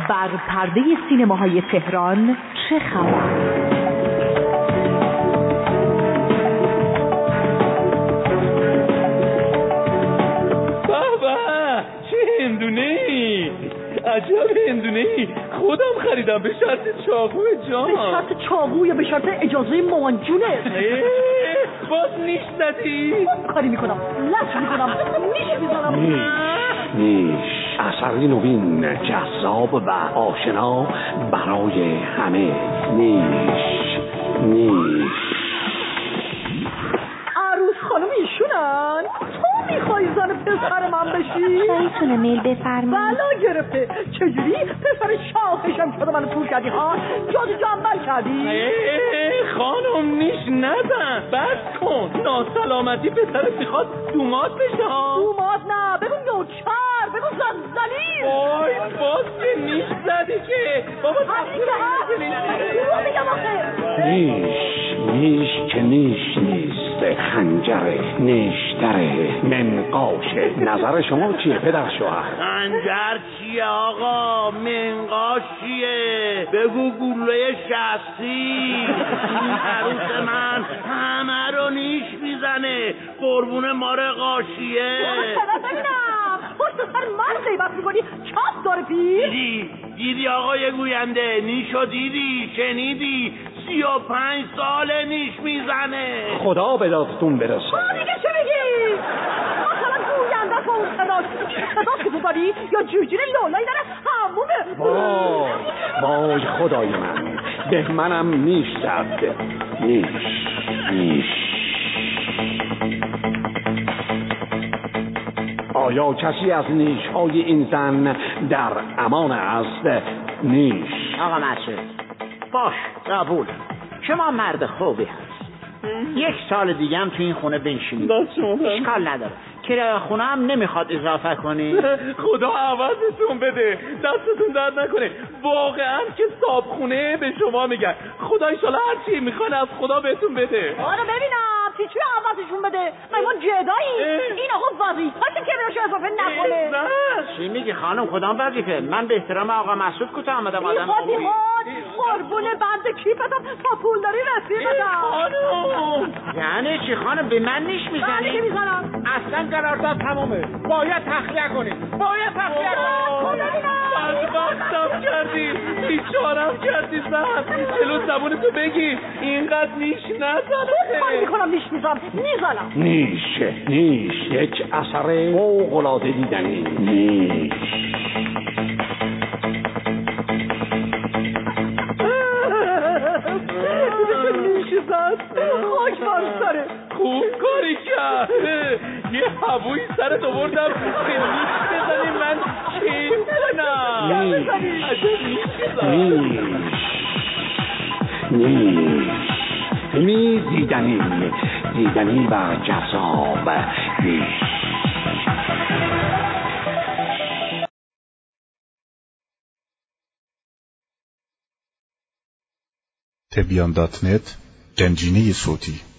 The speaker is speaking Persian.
بر پرده سینماهای تهران چه خبر؟ عجب هندونه‌ای خودم خریدم به شرط چاقو جان. به شرط چاقو یا به شرط اجازه مامان جونه؟ باز نیش زدی؟ کاری میکنم لش میکنم نیش میزنم. نیش اثری نوین جذاب و آشنا برای همه. نیش عروس خانم ایشونن؟ تو میخوای زن پسر من بشی؟ میتونه میل بفرمایید؟ بلا گرفته. چجوری پسر شاخشم شده منو پول کردی ها؟ جادو جنبل کردی؟ خانم نیش نزن بس کن. ناسلامتی پسرت میخواد دومات بشه ها. دومات نه بگو نوچر بگو زنزلی. وای باز که نیش زدی که بابا نیش که نیش نیست، خنجر نیشتره منقاشه. نظر شما چیه پدر شوهر؟ خنجر چیه آقا؟ منقاش چیه؟ بگو گلوله شخصی. این عروس من همه رو نیش میزنه قربون مار قاشیه. ببینم پشت سر من غیبت میکنی چاپ داره پیر؟ دیدی آقای گوینده؟ نیشو دیدی؟ شنیدی؟ 35 ساله نیش میزنه. خدا به دادتون برسه. دیگه چه میگی؟ مثلا گوینده با اون صدا که تو داری یا جوجیر لولایی داره همومه. وای خدای من به منم نیش زد. نیش آیا کسی از نیش‌های این زن در امان است؟ نیش آقا مسعود باش قبول. شما مرد خوبی هست. 1 سال دیگه هم تو این خونه بنشینید. اشکال نداره. کرایه خونه هم نمیخواد اضافه کنی. خدا عوضتون بده. دستتون درد نکنه. واقعا که صاحب خونه به شما میگن. خدا انشالله هر چی میخوان از خدا بهتون بده. آره ببینم چی عوضشون بده. ما جدایی. این آقا وظیفه‌شه که براش اضافه نکنه. چی میگی خانم؟ کدام وظیفه؟ من به احترام آقا مسعود کوتاه آمدم. آدم خوبی قربون بند کیفتم تا پول داری رسیدم. خانم یعنی چی خانم؟ به من نیش میزنی؟ من میزنم. اصلا قرارداد تمومه. باید تخلیه کنی. بدبختم کردی. بیچارم کردی زن. جلو زبونتو بگی اینقدر نیش نزنه. من میکنم نیش میزنم. نیش یک اثر فوق‌العاده دیدنی. نیش خاک بر سره. خوب کاری کرد. یه هووی سرت آوردم که نیش بزنی من کیف کنم. نیش دیدنی و جذاب. نیش تبیان.net گنجینه صوتی